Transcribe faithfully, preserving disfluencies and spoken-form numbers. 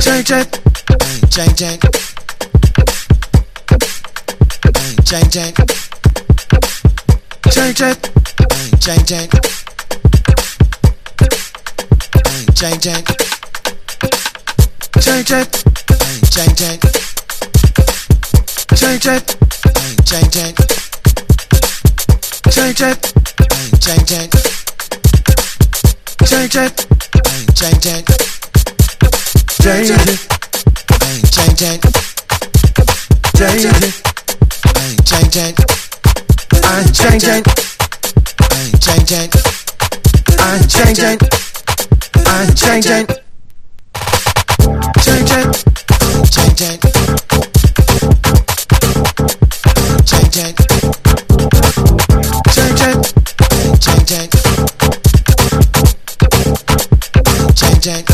change it, change it, change it, change it, change it, change it, change it, change it, change it, change it, change it, change it, change it, change it, change it, change it, change it, change it, I'm changing, changing, I'm changing, I'm changing, change it, change it, change it, change it, change it, change it.